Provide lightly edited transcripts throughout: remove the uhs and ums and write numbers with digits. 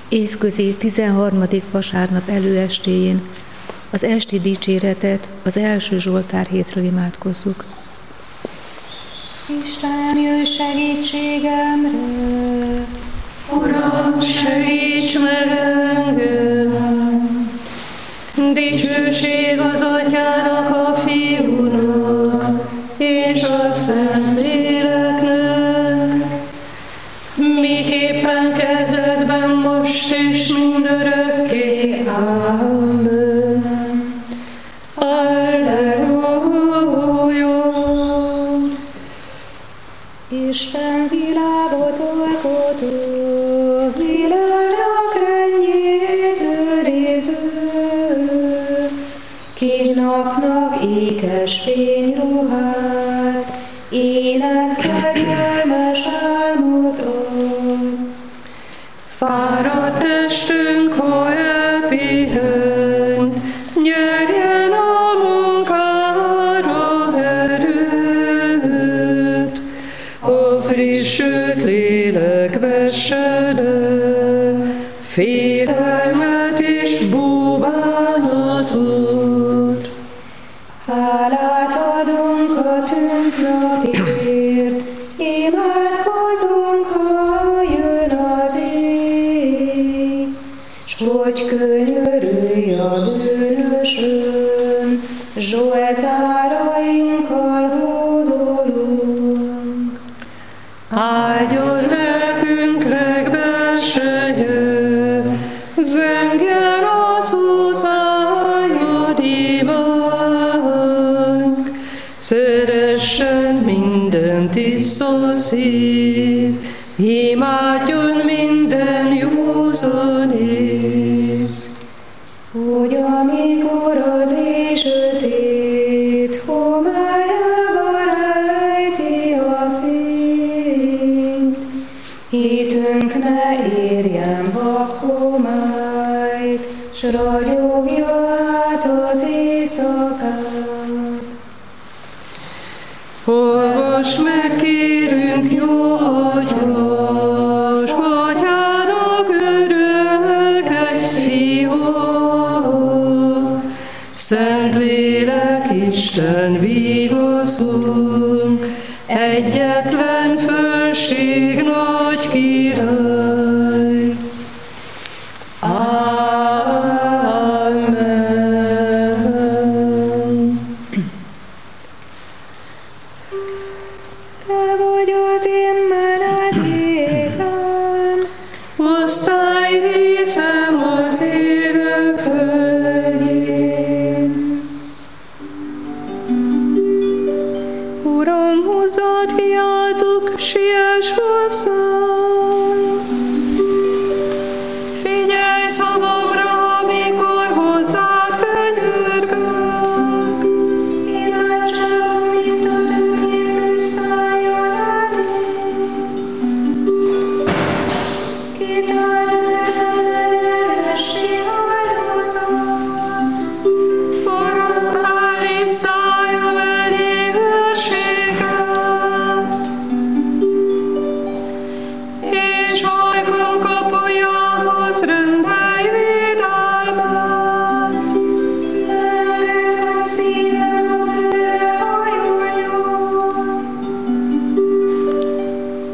Évközi 13. vasárnap előestéjén az esti dicséretet az első Zsoltár hétről imádkozzuk. Istenem, jöjj segítségemre! Uram, segíts meg engem! Dicsőség az Atyának, a Fiúnak és a Szentléleknek, miképpen kezdetben, most és mindörökké. Amen. Alleluja! Isten világot alkotó, világnak rendjét őriző, ki napnak ékes fényruhát, énekkel gyelmes álmot adsz. Fáradt testünk, ha elpihen, nyerjen a munkára erőt. A frissült lélek vesse le félelmet és búbánatot. Hálát adunk a tűnt napért, imádkozunk, ha jön az éj, s hogy könyörülj a bűnösön, zsoltárainkkal hódolunk. Áldjon lelkünk legbelseje, zengjen az húszájon imánk. Szeressen minden tiszta szív, imádjon minden józan ész. Hogy amikor az éj sötét homályába rejti a fényt, hitünk ne érjen vak homályt, s ragyogja át az éjszakát. Hallgass meg, kérünk, jó Atyás, Atyának örök egy fiú. Szentlélek, Isten vigaszunk, egyetlen fölség nagy király. Amen. Te vagy az én menedékem, Osztály részem az élők földjén. Uram, hozzád kiáltok, siess hozzám. Figyelj szavamra, amikor hozzád könyörgök. imádságom, mint a tündér szálljon elét. Kitárt kezemben esti áldozat, Forró állít szájam elé őrséget, és ajkam kapujához rendelj védelmet. engedd, hogy szívem a bőrre hajoljon,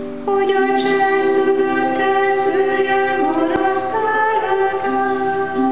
hogy a cselszövőkkel szőjen gonosz terveket.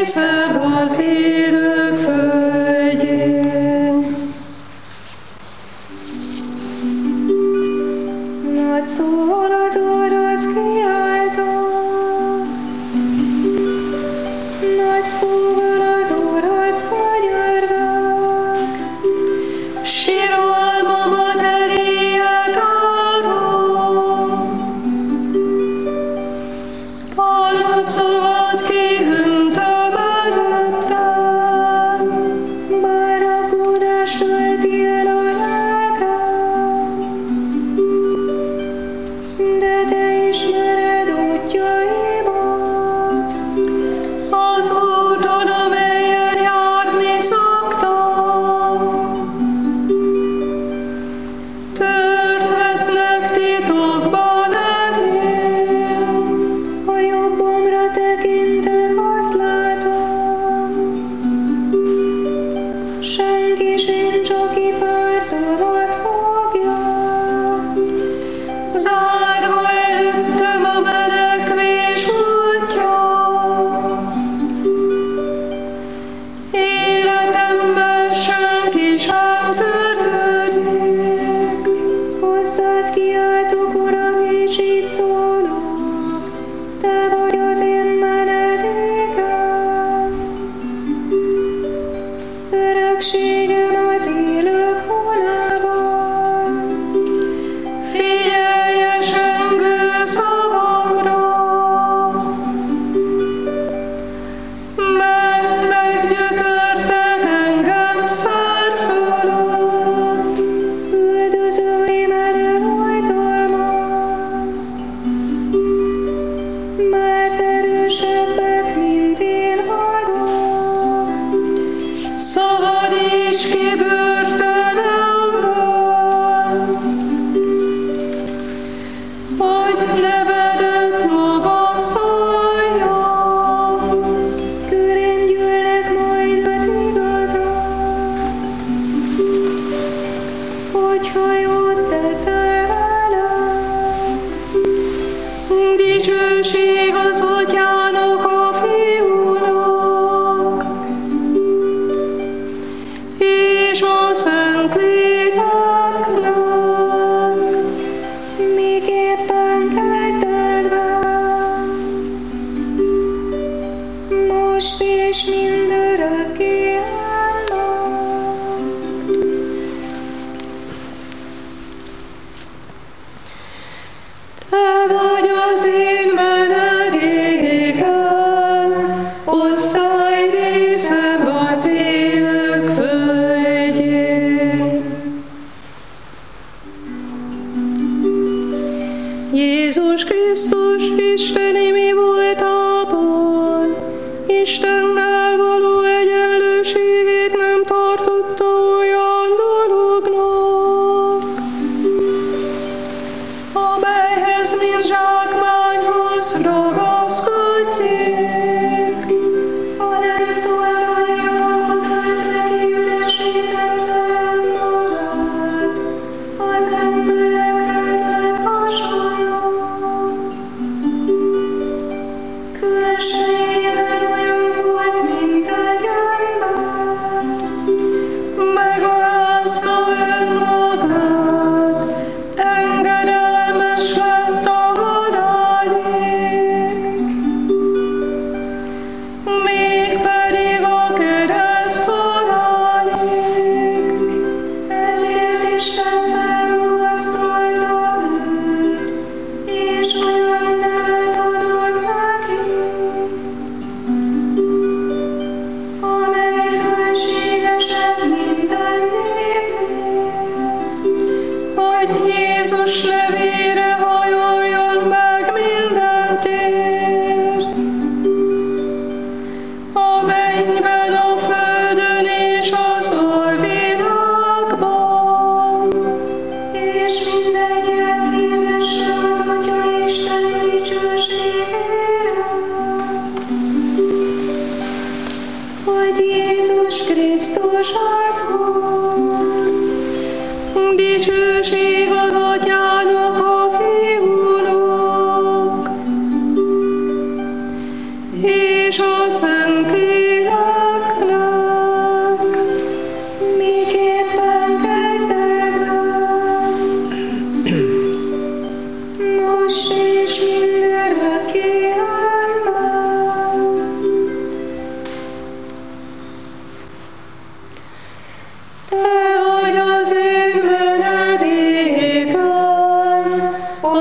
részem az élők földjén. Nagy szóval az orosz kiáltott, nagy szóval az orosz könyörgök, Síralmamat eléjed adom, panaszomat kihűntem előttem, bár aggódást tölti el a lelkem, de te ismered útjaimat. az úton, amelyen járni szoktam. Tört vetnek titokban elém, Ha jobbomra tekintek, azt látom, senki sincs, aki pártomat fogja. zárva előttem a menekvés útja. Életemben senki sem törődik, Hozzád kiáltok, Uram, és így szólok, te vagy az én menedékem. Örökségem az élők honában, figyelj esengő szavamra, mert meggyötörtek engem szár fölött. üldözőim elől oltalmaz, mert erősebbek, mint én vagyok. Szabadíts ki börtönömből, hogy nevedet magasztaljam. Körém gyűlnek majd az igazak, hogyha jót teszel velem. Dicsőség az Atyának, a Fiúnak, és a Szentléleknek. Miképpen kezdetben, most és mindörökké állnak. Te vagy az én menedékem, osztályrészem az élők földjén. Jézus Krisztus Isteni mi voltában, Istennel való egyenlőségét nem tartotta olyan dolognak, amelyhez mint zsákmányhoz ragaszkodjék, Hanem szolgáljanak neki üresítettem magát, az emberekhez lett hasonló. Külsejében olyan volt, mint egy ember, megalázta önmagát, engedelmes lett a halálig, mégpedig a kereszt halálig. ezért Isten felragasztalta őt, és olyan nevet adott neki, amely fölségesebb minden névnél. Hogy Jézus nevére hajoljon meg minden tér, a mennyben, a földön és az alvilágban. És minden nyelv hirdesse az Atya Isten dicsőségére, hogy Jézus Krisztus az Úr. Dicsőség az Atyának, a Fiúnak, és a Szentléleknek.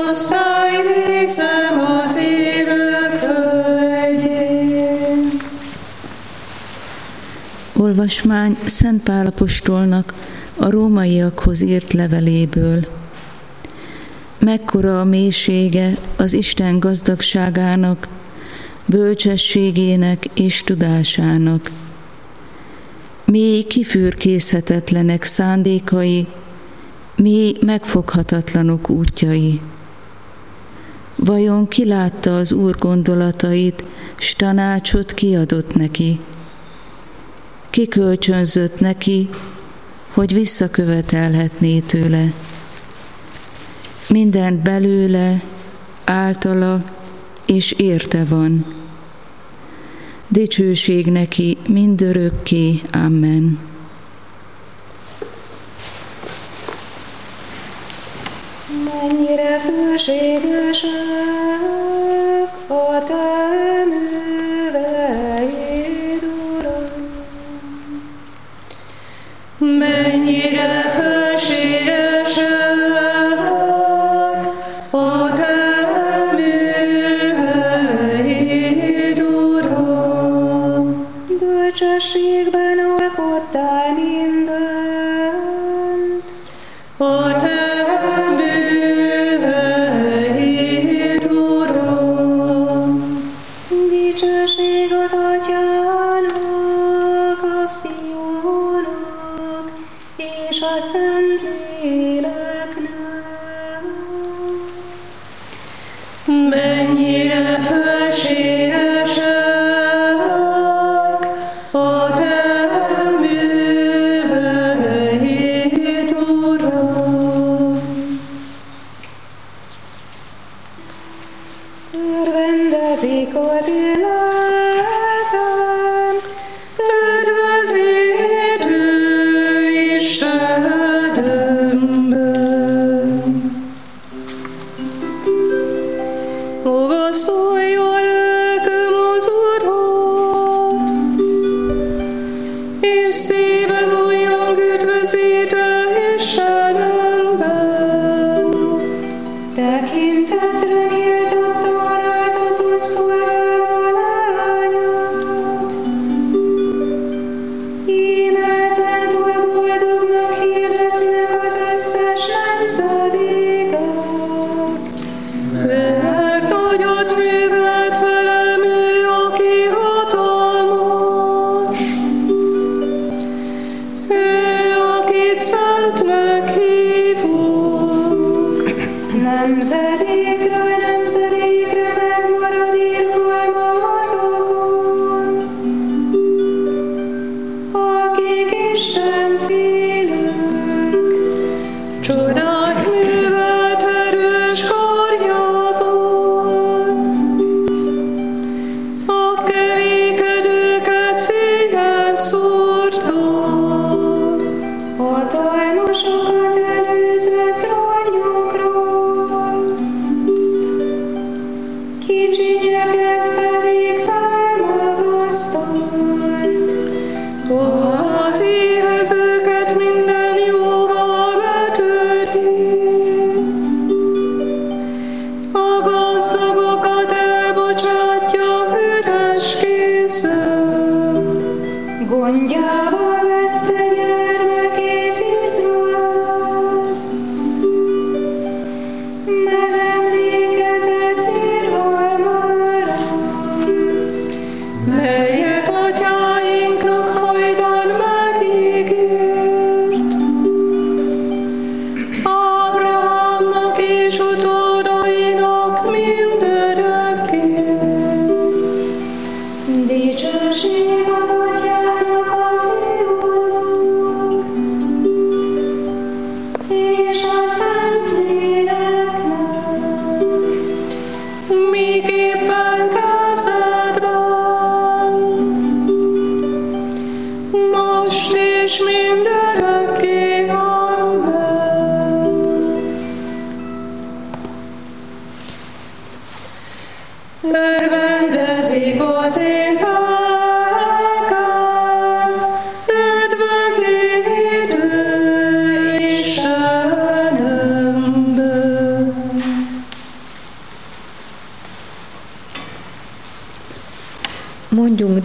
Szállj részem az élők földjén. Olvasmány Szent Pál apostolnak a rómaiakhoz írt leveléből. Mekkora a mélysége az Isten gazdagságának, bölcsességének és tudásának. Mély kifürkészhetetlenek szándékai, mély megfoghatatlanok útjai. Vajon ki látta az Úr gondolatait, s tanácsot kiadott neki? Ki kölcsönzött neki, hogy visszakövetelhetné tőle? Mindent belőle, általa és érte van. Dicsőség neki mindörökké. Amen. Mennyire bőségesek a te műveid, Uram! Mennyire felségesek a te műveid, Uram! Bölcsességben alkottál mindent, A te műveid, Uram! dicsőség az Atyának, a Fiúnak és a Szentléleknek. Mennyire felségesek a te műveid, Uram! Örvendezik az életem, Kedvezítő Istenemben! Magasztalja lelkem az Urat, és szívem olyan üdvözítő Istenemben. tekintetre méltatta alázatos szolgáló lányát. Íme ezentúl boldognak hirdetnek az összes nemzedékek. Mert nagyot művelt velem ő, aki hatalmas. Ő, akit szentnek hívunk. Nemzedékről nemzedékre megmarad irgalma azokon, akik Isten félők. Csodát művelt erős karjával. A kevékedőket széjjel szórta. Hatalmasokat előzve trónjukról, kicsinyeket pedig felmagasztalt. Az éhezőket minden jóval betöri. A gazdagokat elbocsátja üres kézzel. Gondjával vette gyermekét Izraelt, megemlékezett irgalmára, Melyet atyáinknak hajdan megígért. Ábrahámnak és utódainak mindörökké. dicsőség az Atyának, a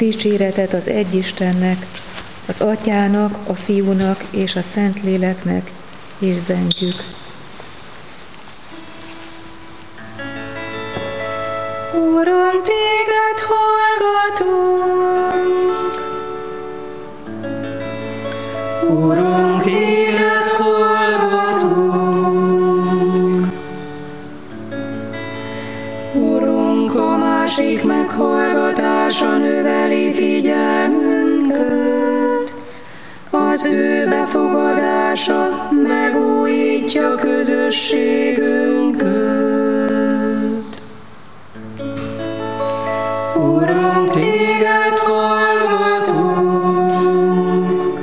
dicséretet az egy Istennek, az Atyának, a Fiúnak és a Szentléleknek, és zengjük. Uram, téged hallgatunk! Uram, téged hallgatunk! Urunk, a másik meghallgatása növeli figyelmünket, az ő befogadása megújítja közösségünket. Uram, téged hallgatunk!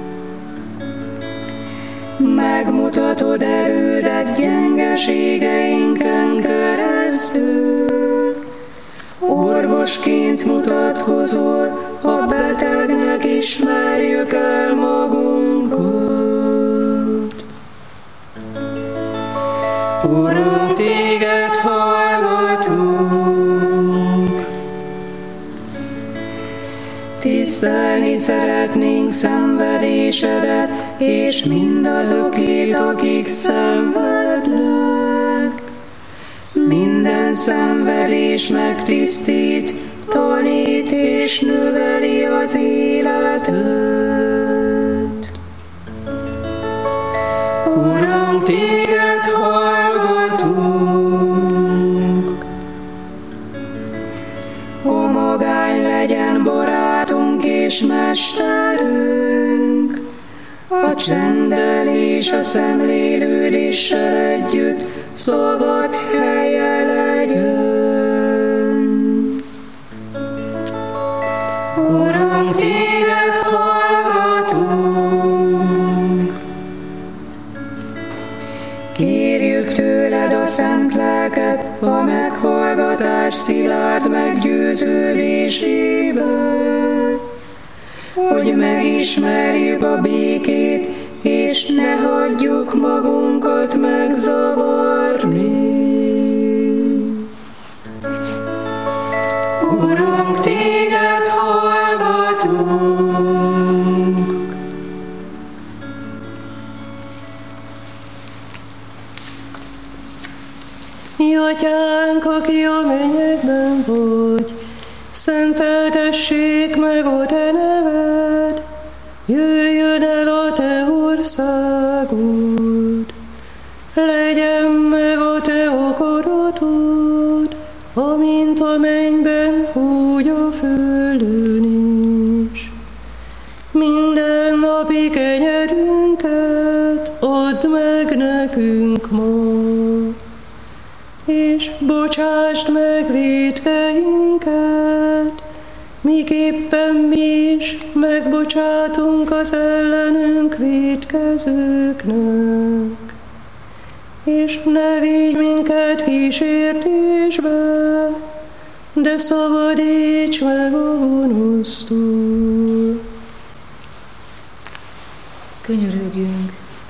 Megmutatod erődet gyengeségeinken keresztül, orvosként mutatkozol, a betegnek ismerjük el magunkat. Uram, téged hallgatunk! Tisztelni szeretnénk szenvedésedet, és mindazokét, akik szenvednek. Minden szenvedés megtisztít, tanít és növeli az életet. Uram, téged hallgatunk! A magány legyen barátunk és mesterünk, a csenddel és a szemlélődéssel együtt szabad helye legyen. Uram, téged hallgatunk! Kérjük tőled a szent lelket a meghallgatás szilárd meggyőződésével, hogy megismerjük a békét, és ne hagyjuk magunkat megzavarni. Uram, téged hallgatunk! Mi Atyánk, aki a mennyekben vagy, szenteltessék meg a te neved, jöjjön el a te országod, legyen meg a te akaratod, amint a mennyben, úgy a földön is. Minden napi kenyerünket add meg nekünk ma, és bocsásd meg vétkeinket, miképpen mi is megbocsátunk az ellenünk vétkezőknek. És ne vigy minket kísértésbe, de szabadíts meg a gonosztól. Könyörögjünk!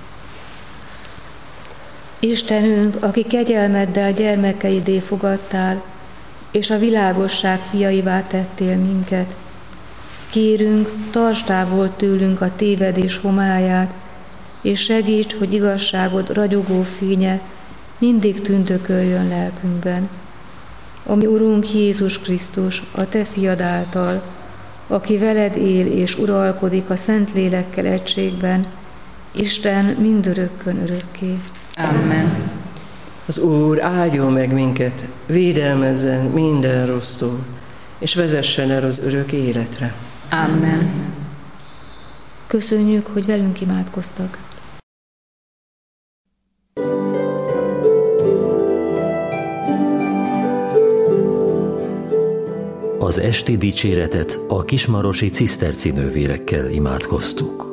Istenünk, aki kegyelmeddel gyermekeidé fogadtál, és a világosság fiaivá tettél minket, kérünk, tartsd távol tőlünk a tévedés homályát, és segíts, hogy igazságod ragyogó fénye mindig tündököljön lelkünkben. Ami Urunk Jézus Krisztus, a te fiad által, aki veled él és uralkodik a Szentlélekkel egységben, Isten mindörökkön örökké. Amen. Az Úr áldjon meg minket, védelmezzen minden rossztól, és vezessen el az örök életre. Amen. Köszönjük, hogy velünk imádkoztak. Az esti dicséretet a kismarosi ciszterci nővérekkel imádkoztuk.